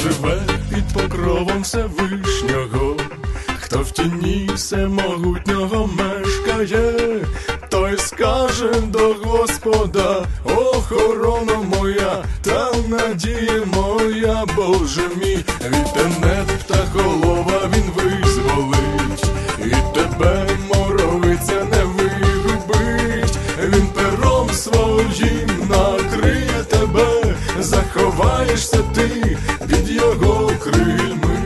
живе під покровом Всевишнього, хто в тіні всемогутнього мешкає, той скаже до Господа: охорона моя та надія моя, Боже мій. Від тенет птахолова він визволить, і тебе моровиця не вигубить. Він пером своїм накриє тебе, заховаєшся ти під його крильми.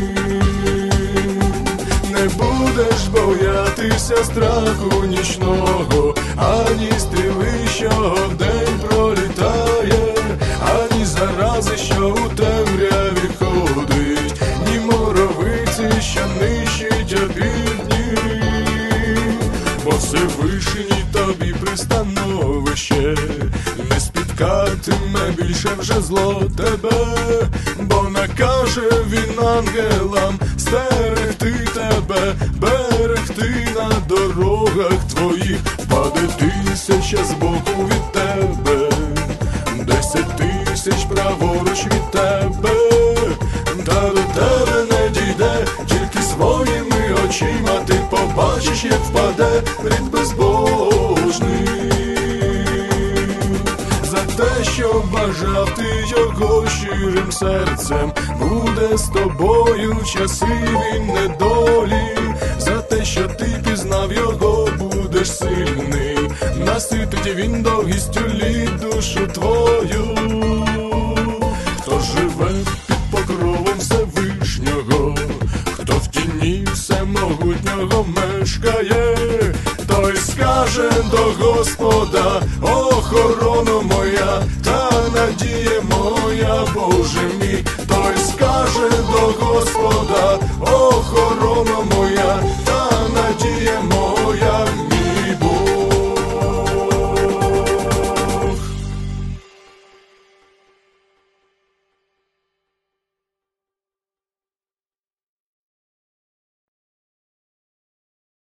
Не будеш боятися страху нічного, ані стріли, що вдень пролітає, ані зарази, що у темряві ходить, ні моровиці, що нищить опівдні. Бо Всевишній тобі пристановище, не спіткатиме більше вже зло тебе, бо накаже він ангелам стерегти тебе, берегти на дорогах твоїх. Впаде 1000 збоку від тебе, 10 000 праворуч від тебе, та до тебе не дійде, тільки своїми очима ти побачиш, як впаде рід безбожний. За те, що бажав ти його щирим серцем, буде з тобою в часи він недолі. За те, що ти пізнав його, будеш сильний, наситить він довгістю літ душу твою. Хто живе під покровом Всевишнього, хто в тіні всемогутнього мешкає, той скаже до Господа: охорона моя та надія моя, Боже мій.